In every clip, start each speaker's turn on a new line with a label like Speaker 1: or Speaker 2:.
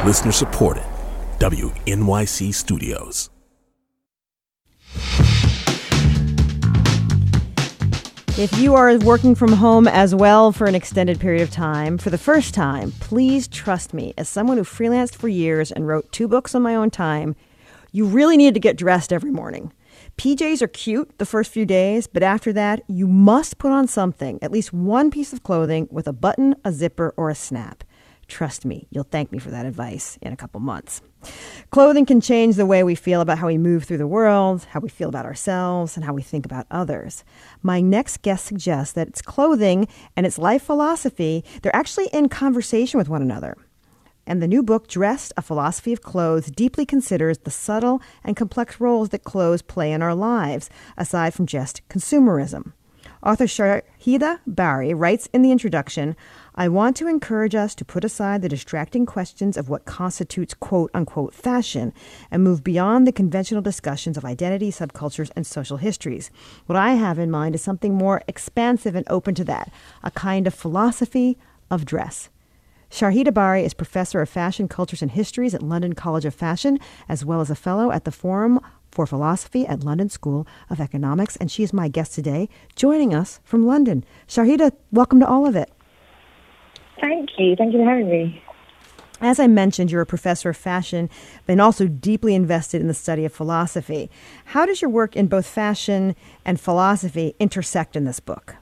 Speaker 1: Listener supported. WNYC Studios.
Speaker 2: If you are working from home as well for an extended period of time, for the first time, please trust me, as someone who freelanced for years and wrote 2 books on my own time, you really need to get dressed every morning. PJs are cute the first few days, but after that, you must put on something, at least one piece of clothing with a button, a zipper, or a snap. Trust me, you'll thank me for that advice in a couple months. Clothing can change the way we feel about how we move through the world, how we feel about ourselves, and how we think about others. My next guest suggests that its clothing and its life philosophy, they're actually in conversation with one another. And the new book, Dressed, A Philosophy of Clothes, deeply considers the subtle and complex roles that clothes play in our lives, aside from just consumerism. Author Shahida Bari writes in the introduction, I want to encourage us to put aside the distracting questions of what constitutes quote-unquote fashion and move beyond the conventional discussions of identity, subcultures, and social histories. What I have in mind is something more expansive and open to that, a kind of philosophy of dress. Shahida Bari is professor of fashion, cultures, and histories at London College of Fashion, as well as a fellow at the Forum for Philosophy at London School of Economics, and she is my guest today, joining us from London. Shahida, welcome to All of It.
Speaker 3: Thank you. Thank you for having me.
Speaker 2: As I mentioned, you're a professor of fashion, but also deeply invested in the study of philosophy. How does your work in both fashion and philosophy intersect in this book?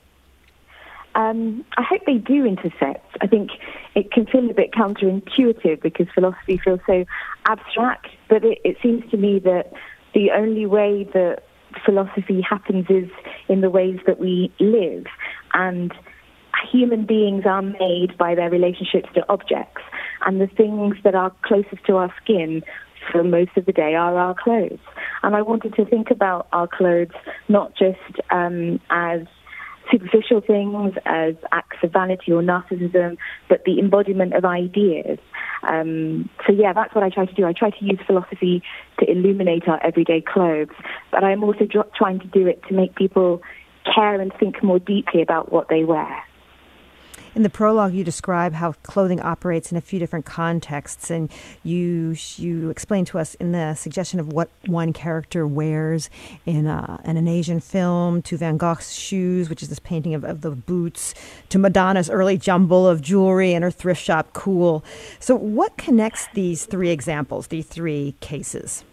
Speaker 3: I hope they do intersect. I think it can feel a bit counterintuitive because philosophy feels so abstract, but it seems to me that the only way that philosophy happens is in the ways that we live. And human beings are made by their relationships to objects. And the things that are closest to our skin for most of the day are our clothes. And I wanted to think about our clothes not just as superficial things, as acts of vanity or narcissism, but the embodiment of ideas. That's what I try to do. I try to use philosophy to illuminate our everyday clothes, but I'm also trying to do it to make people care and think more deeply about what they wear.
Speaker 2: In the prologue, you describe how clothing operates in a few different contexts, and you explain to us in the suggestion of what one character wears in an Asian film, to Van Gogh's shoes, which is this painting of the boots, to Madonna's early jumble of jewelry and her thrift shop cool. So what connects these 3 examples, these 3 cases?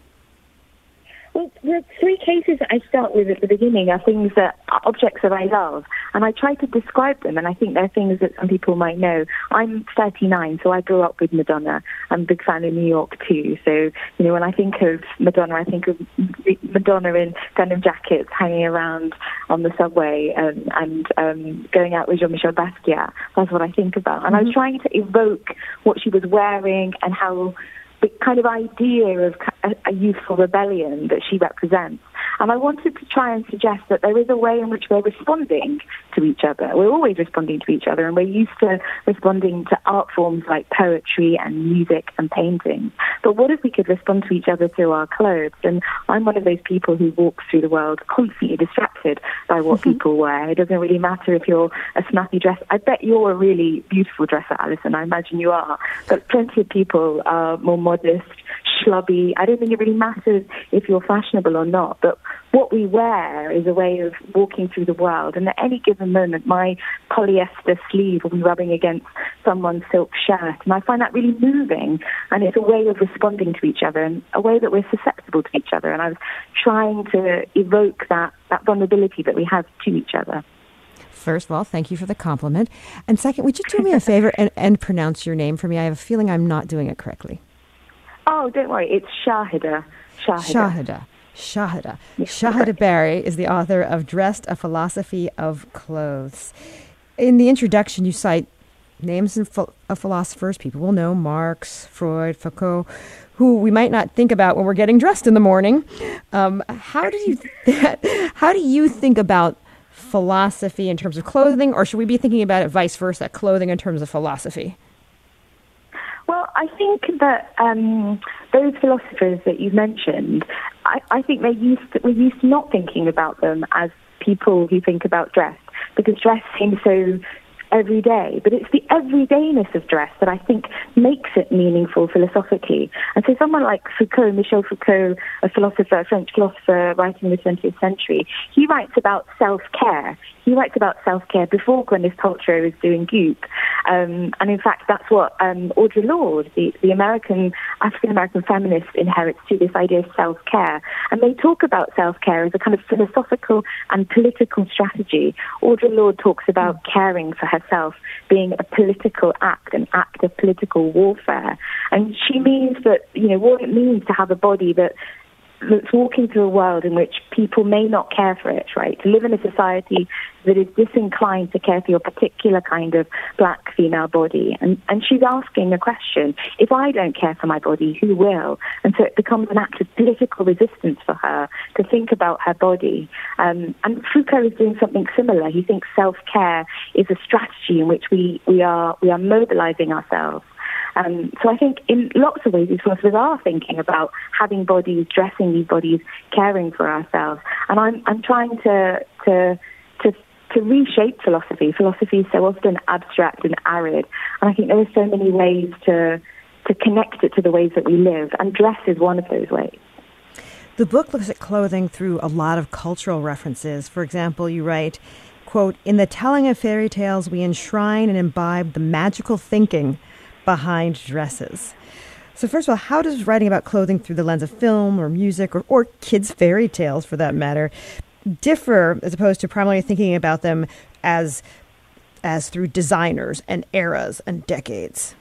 Speaker 3: Well, the 3 cases that I start with at the beginning are things that are objects that I love, and I try to describe them, and I think they're things that some people might know. I'm 39, so I grew up with Madonna. I'm a big fan of New York, too. So, when I think of Madonna, I think of Madonna in denim jackets hanging around on the subway and going out with Jean-Michel Basquiat. That's what I think about. And I was trying to evoke what she was wearing and how the kind of idea of a youthful rebellion that she represents. And I wanted to try and suggest that there is a way in which we're responding to each other. We're always responding to each other, and we're used to responding to art forms like poetry and music and painting. But what if we could respond to each other through our clothes? And I'm one of those people who walks through the world constantly distracted by what people wear. It doesn't really matter if you're a snappy dress. I bet you're a really beautiful dresser, Alison. I imagine you are. But plenty of people are more modest, schlubby. I don't think it really matters if you're fashionable or not, but what we wear is a way of walking through the world. And at any given moment, my polyester sleeve will be rubbing against someone's silk shirt. And I find that really moving. And it's a way of responding to each other and a way that we're susceptible to each other. And I was trying to evoke that vulnerability that we have to each other.
Speaker 2: First of all, thank you for the compliment. And second, would you do me a favor and pronounce your name for me? I have a feeling I'm not doing it correctly.
Speaker 3: Oh, don't worry. It's Shahida.
Speaker 2: Shahida.
Speaker 3: Yes,
Speaker 2: Shahida Bari is the author of Dressed, A Philosophy of Clothes. In the introduction, you cite names of philosophers people will know, Marx, Freud, Foucault, who we might not think about when we're getting dressed in the morning. How do you think about philosophy in terms of clothing, or should we be thinking about it vice versa, clothing in terms of philosophy?
Speaker 3: Well, I think that those philosophers that you mentioned, I think we're used to not thinking about them as people who think about dress, because dress seems so every day. But it's the everydayness of dress that I think makes it meaningful philosophically. And so someone like Foucault, Michel Foucault, a philosopher, a French philosopher writing in the 20th century, he writes about self-care. He writes about self-care before Gwyneth Paltrow is doing Goop. And in fact, that's what Audre Lorde, the African-American feminist, inherits too, this idea of self-care. And they talk about self-care as a kind of philosophical and political strategy. Audre Lorde talks about caring for herself being a political act, an act of political warfare. And she means that, what it means to have a body that's walking through a world in which people may not care for it, right? To live in a society that is disinclined to care for your particular kind of black female body. And she's asking the question, if I don't care for my body, who will? And so it becomes an act of political resistance for her to think about her body. And Foucault is doing something similar. He thinks self-care is a strategy in which we are mobilizing ourselves. So I think in lots of ways these philosophers are thinking about having bodies, dressing these bodies, caring for ourselves. And I'm trying to reshape philosophy. Philosophy is so often abstract and arid. And I think there are so many ways to connect it to the ways that we live. And dress is one of those ways.
Speaker 2: The book looks at clothing through a lot of cultural references. For example, you write, quote, "In the telling of fairy tales, we enshrine and imbibe the magical thinking behind dresses." So first of all, how does writing about clothing through the lens of film or music or kids' fairy tales, for that matter, differ as opposed to primarily thinking about them as through designers and eras and decades?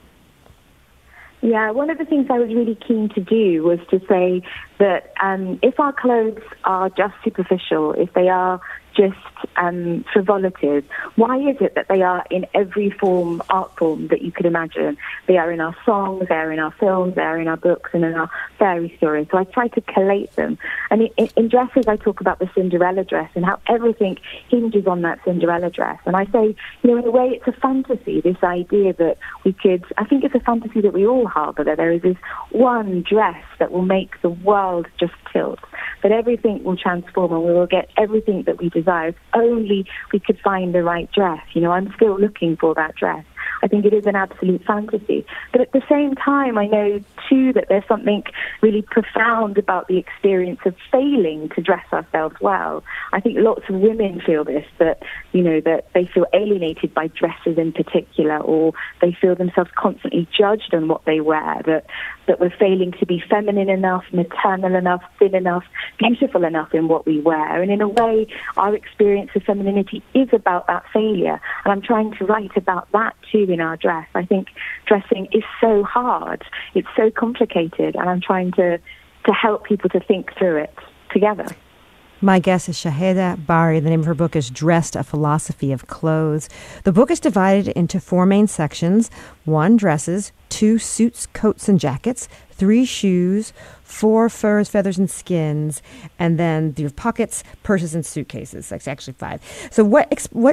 Speaker 3: Yeah, one of the things I was really keen to do was to say that if our clothes are just superficial, if they are just frivolities, why is it that they are in every art form that you could imagine? They are in our songs, they are in our films, they are in our books and in our fairy stories. So I try to collate them. And in dresses, I talk about the Cinderella dress and how everything hinges on that Cinderella dress. And I say, in a way, it's a fantasy, this idea that I think it's a fantasy that we all harbour, that there is this one dress that will make the world just tilt, that everything will transform and we will get everything that we desire if only we could find the right dress. I'm still looking for that dress. I think it is an absolute fantasy. But at the same time, I know, too, that there's something really profound about the experience of failing to dress ourselves well. I think lots of women feel this, that they feel alienated by dresses in particular, or they feel themselves constantly judged on what they wear, that we're failing to be feminine enough, maternal enough, thin enough, beautiful enough in what we wear. And in a way, our experience of femininity is about that failure. And I'm trying to write about that too in our dress. I think dressing is so hard. It's so complicated. And I'm trying to help people to think through it together.
Speaker 2: My guest is Shaheda Bari. The name of her book is Dressed, A Philosophy of Clothes. The book is divided into 4 main sections: 1, dresses; 2, suits, coats, and jackets; 3, shoes; 4, furs, feathers, and skins; and then your pockets, purses, and suitcases. That's actually 5. So why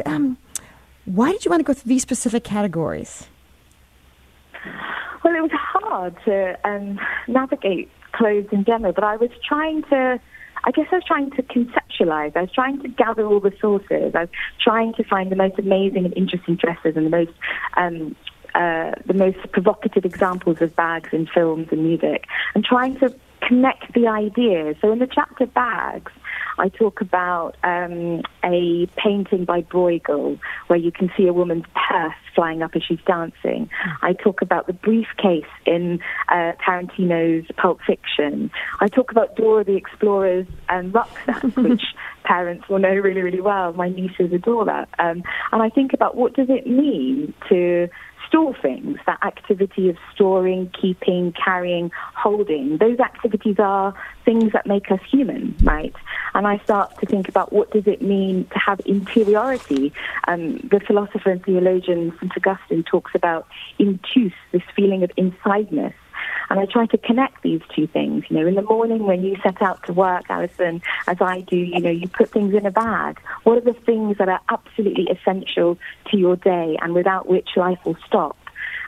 Speaker 2: did you want to go through these specific categories?
Speaker 3: Well, it was hard to navigate clothes in general, but I was trying to conceptualize. I was trying to gather all the sources. I was trying to find the most amazing and interesting dresses and the most provocative examples of bags in films and music, and trying to connect the ideas. So in the chapter Bags, I talk about a painting by Bruegel where you can see a woman's purse flying up as she's dancing. I talk about the briefcase in Tarantino's Pulp Fiction. I talk about Dora the Explorer's rucksack, which parents will know really, really well. My nieces adore that. And I think about what does it mean to store things, that activity of storing, keeping, carrying, holding. Those activities are things that make us human, right? And I start to think about what does it mean to have interiority. The philosopher and theologian St. Augustine talks about intus, this feeling of insideness. And I try to connect these two things. In the morning when you set out to work, Alison, as I do, you put things in a bag. What are the things that are absolutely essential to your day and without which life will stop?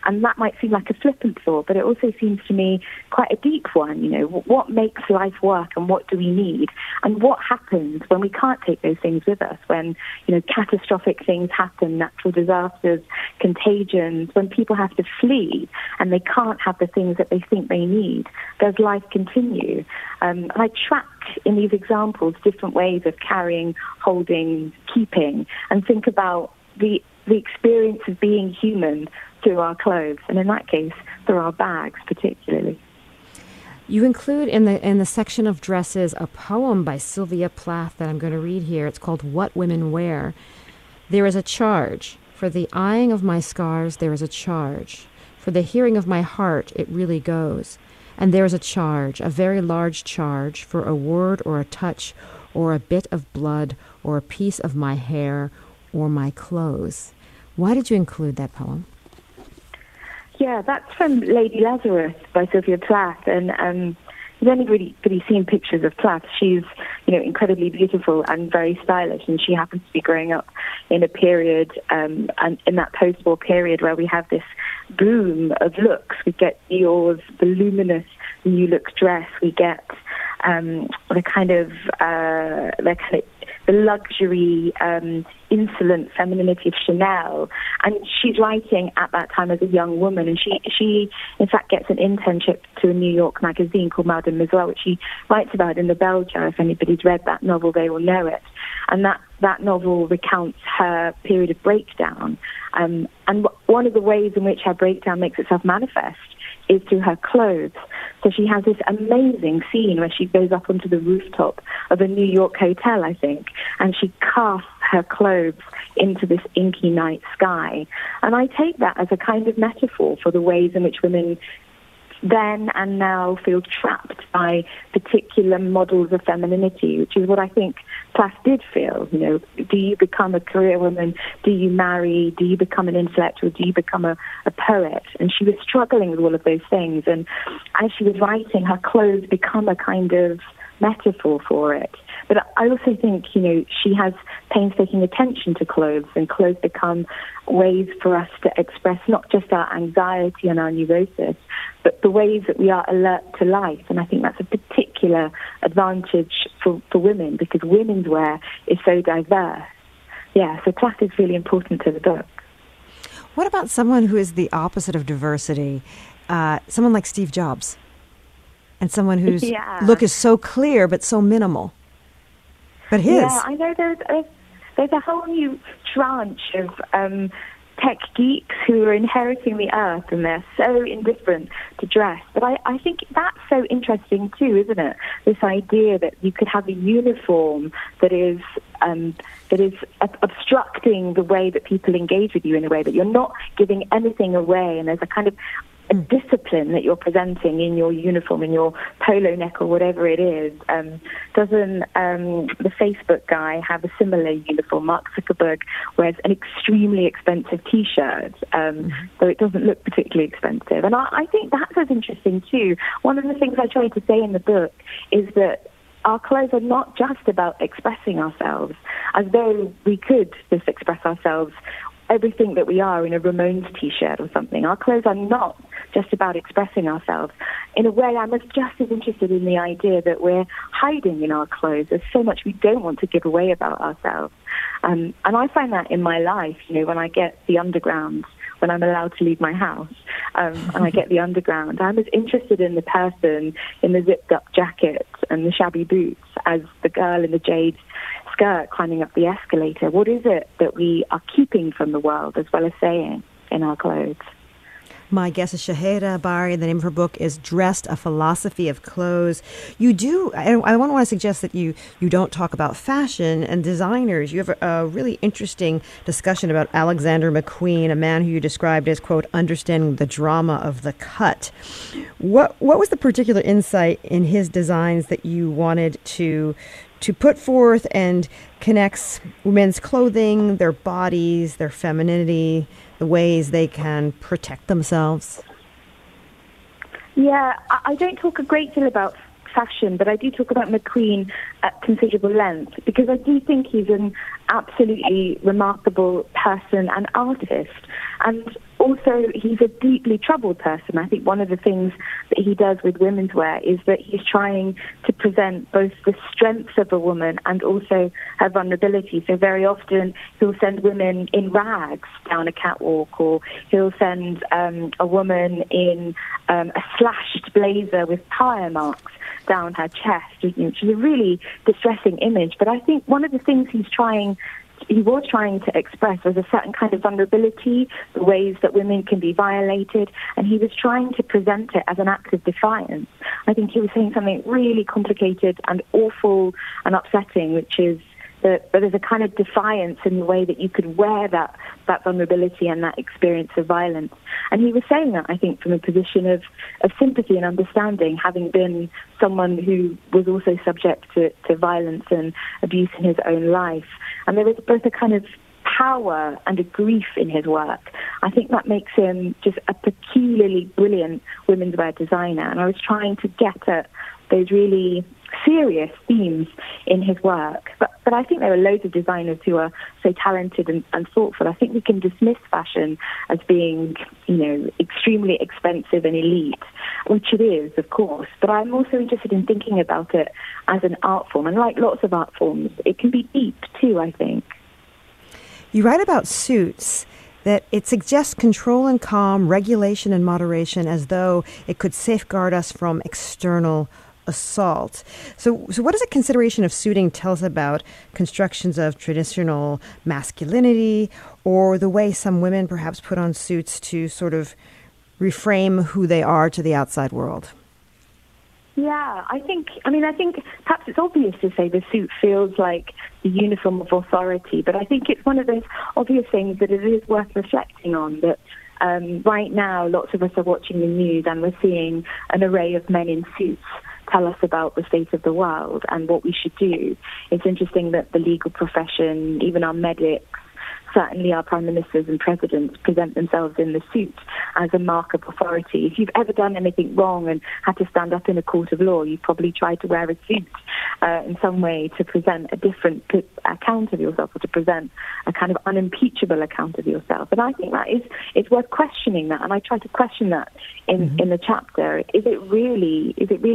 Speaker 3: And that might seem like a flippant thought, but it also seems to me quite a deep one. What makes life work and what do we need? And what happens when we can't take those things with us, when, catastrophic things happen, natural disasters, contagions, when people have to flee and they can't have the things that they think they need? Does life continue? And I track in these examples different ways of carrying, holding, keeping, and think about the experience of being human through our clothes, and in that case, through our bags particularly.
Speaker 2: You include in the section of dresses a poem by Sylvia Plath that I'm going to read here. It's called What Women Wear. There is a charge. For the eyeing of my scars, there is a charge. For the hearing of my heart, it really goes. And there is a charge, a very large charge, for a word or a touch or a bit of blood or a piece of my hair or my clothes. Why did you include that poem?
Speaker 3: Yeah, that's from Lady Lazarus by Sylvia Plath, and you've only really seen pictures of Plath. She's, incredibly beautiful and very stylish, and she happens to be growing up in a period, and in that post-war period where we have this boom of looks. We get Dior's voluminous New Look dress. We get the luxury, insolent femininity of Chanel. And she's writing at that time as a young woman, and she in fact gets an internship to a New York magazine called Mademoiselle, which she writes about in the Bell Jar. If anybody's read that novel, they will know it. And that novel recounts her period of breakdown. And one of the ways in which her breakdown makes itself manifest is through her clothes. So she has this amazing scene where she goes up onto the rooftop of a New York hotel, I think, and she casts her clothes into this inky night sky. And I take that as a kind of metaphor for the ways in which women then and now feel trapped by particular models of femininity, which is what I think Plath did feel. Do you become a career woman? Do you marry? Do you become an intellectual? Do you become a poet? And she was struggling with all of those things. And as she was writing, her clothes become a kind of metaphor for it. But I also think, she has painstaking attention to clothes, and clothes become ways for us to express not just our anxiety and our neurosis, but the ways that we are alert to life. And I think that's a particular advantage for women, because women's wear is so diverse. Yeah, so Plath is really important to the book.
Speaker 2: What about someone who is the opposite of diversity? Someone like Steve Jobs, and someone whose look is so clear but so minimal. But his.
Speaker 3: Yeah, I know there's a whole new tranche of tech geeks who are inheriting the earth, and they're so indifferent to dress. But I think that's so interesting too, isn't it? This idea that you could have a uniform that is obstructing the way that people engage with you, in a way that you're not giving anything away, and there's a kind of a discipline that you're presenting in your uniform, in your polo neck or whatever it is. Doesn't the Facebook guy have a similar uniform? Mark Zuckerberg wears an extremely expensive T-shirt, so it doesn't look particularly expensive. And I think that's as interesting too. One of the things I try to say in the book is that our clothes are not just about expressing ourselves, as though we could just express ourselves, everything that we are, in a Ramones T-shirt or something. Our clothes are not just about expressing ourselves. In a way, I'm just as interested in the idea that we're hiding in our clothes. There's so much we don't want to give away about ourselves. And I find that in my life, when I get the underground, when I'm allowed to leave my house, and I get the underground, I'm as interested in the person in the zipped-up jacket and the shabby boots as the girl in the jade skirt climbing up the escalator. What is it that we are keeping from the world as well as saying in our clothes?
Speaker 2: My guest is Shaheda Bari. The name of her book is Dressed, A Philosophy of Clothes. You do, I want to suggest that you don't talk about fashion and designers. You have a really interesting discussion about Alexander McQueen, a man who you described as, quote, understanding the drama of the cut. What was the particular insight in his designs that you wanted to put forth and connects women's clothing, their bodies, their femininity, the ways they can protect themselves?
Speaker 3: Yeah, I don't talk a great deal about fashion, but I do talk about McQueen at considerable length, because I do think he's an absolutely remarkable person and artist. And also, he's a deeply troubled person. I think one of the things that he does with women's wear is that he's trying to present both the strengths of a woman and also her vulnerability. So very often he'll send women in rags down a catwalk, or he'll send a woman in a slashed blazer with tire marks down her chest, which is a really distressing image. But I think one of the things he was trying to express was a certain kind of vulnerability, the ways that women can be violated, and he was trying to present it as an act of defiance. I think he was saying something really complicated and awful and upsetting, which is that there's a kind of defiance in the way that you could wear that vulnerability and that experience of violence. And he was saying that, I think, from a position of sympathy and understanding, having been someone who was also subject to violence and abuse in his own life. And there was both a kind of power and a grief in his work. I think that makes him just a peculiarly brilliant women's wear designer. And I was trying to get at those really serious themes in his work. But I think there are loads of designers who are so talented and thoughtful. I think we can dismiss fashion as being, extremely expensive and elite, which it is, of course. But I'm also interested in thinking about it as an art form. And like lots of art forms, it can be deep too, I think.
Speaker 2: You write about suits that it suggests control and calm, regulation and moderation, as though it could safeguard us from external assault. So what does a consideration of suiting tell us about constructions of traditional masculinity, or the way some women perhaps put on suits to sort of reframe who they are to the outside world?
Speaker 3: Yeah, I think perhaps it's obvious to say the suit feels like the uniform of authority, but I think it's one of those obvious things that it is worth reflecting on, that right now lots of us are watching the news and we're seeing an array of men in suits tell us about the state of the world and what we should do. It's interesting that the legal profession, even our medics, certainly our prime ministers and presidents, present themselves in the suit as a mark of authority. If you've ever done anything wrong and had to stand up in a court of law, you've probably tried to wear a suit in some way to present a different account of yourself, or to present a kind of unimpeachable account of yourself. And I think that it's worth questioning that, and I try to question that in the chapter. Is it really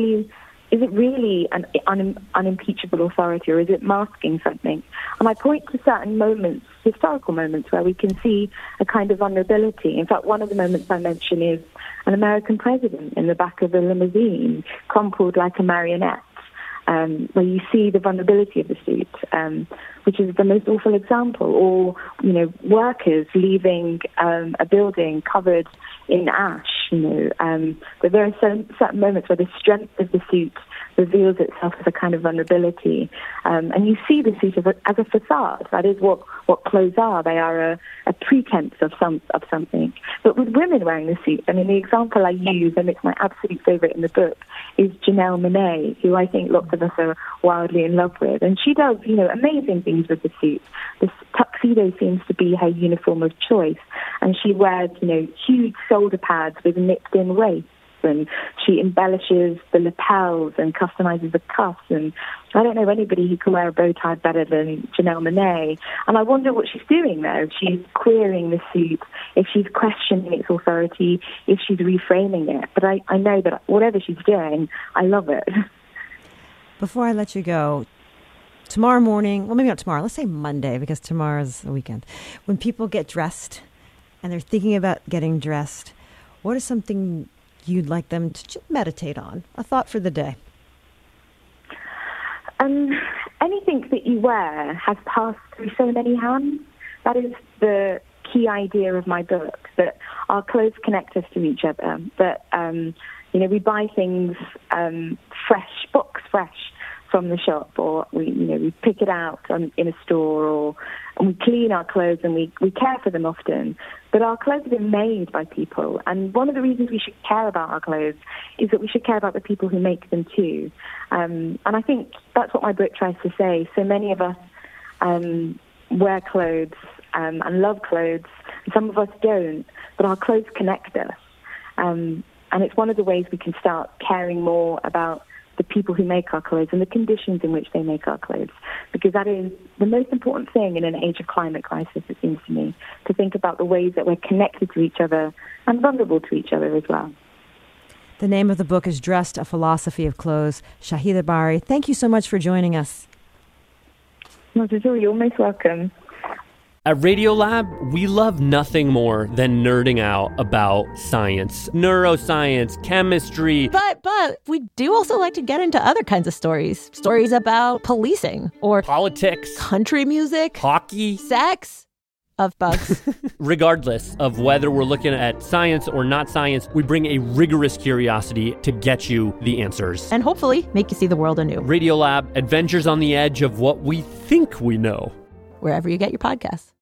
Speaker 3: an unimpeachable authority, or is it masking something? And I point to certain moments, historical moments, where we can see a kind of vulnerability. In fact, one of the moments I mention is an American president in the back of a limousine, crumpled like a marionette, where you see the vulnerability of the suit, which is the most awful example. Or, workers leaving a building covered in ash. But there are certain moments where the strength of the suit reveals itself as a kind of vulnerability, and you see the suit as a facade. That is what clothes are. They are a pretense of something. But with women wearing the suit, the example I use, and it's my absolute favourite in the book, is Janelle Monáe, who I think lots of us are wildly in love with, and she does amazing things with the suit. This tuxedo seems to be her uniform of choice, and she wears huge shoulder pads with nipped-in waists, and she embellishes the lapels and customizes the cuffs. And I don't know anybody who can wear a bow tie better than Janelle Monáe. And I wonder what she's doing there. If she's queering the suit, if she's questioning its authority, if she's reframing it. But I know that whatever she's doing, I love it.
Speaker 2: Before I let you go, tomorrow morning, well, maybe not tomorrow, let's say Monday, because tomorrow's the weekend, when people get dressed and they're thinking about getting dressed, what is something you'd like them to meditate on? A thought for the day.
Speaker 3: Anything that you wear has passed through so many hands. That is the key idea of my book, that our clothes connect us to each other, that we buy things box fresh from the shop, or we pick it out in a store, and we clean our clothes and we care for them often. But our clothes have been made by people, and one of the reasons we should care about our clothes is that we should care about the people who make them too. And I think that's what my book tries to say. So many of us wear clothes and love clothes, and some of us don't, but our clothes connect us. And it's one of the ways we can start caring more about the people who make our clothes and the conditions in which they make our clothes, because that is the most important thing in an age of climate crisis, it seems to me, to think about the ways that we're connected to each other and vulnerable to each other as well.
Speaker 2: The name of the book is Dressed, A Philosophy of Clothes. Shahida Bari, thank you so much for joining us.
Speaker 3: Not at all. You're most welcome.
Speaker 4: At Radiolab, we love nothing more than nerding out about science, neuroscience, chemistry.
Speaker 5: But we do also like to get into other kinds of stories. Stories about policing or
Speaker 4: Politics,
Speaker 5: country music,
Speaker 4: hockey,
Speaker 5: sex. Of bugs.
Speaker 4: Regardless of whether we're looking at science or not science, we bring a rigorous curiosity to get you the answers.
Speaker 5: And hopefully make you see the world anew.
Speaker 4: Radiolab, adventures on the edge of what we think we know.
Speaker 5: Wherever you get your podcasts.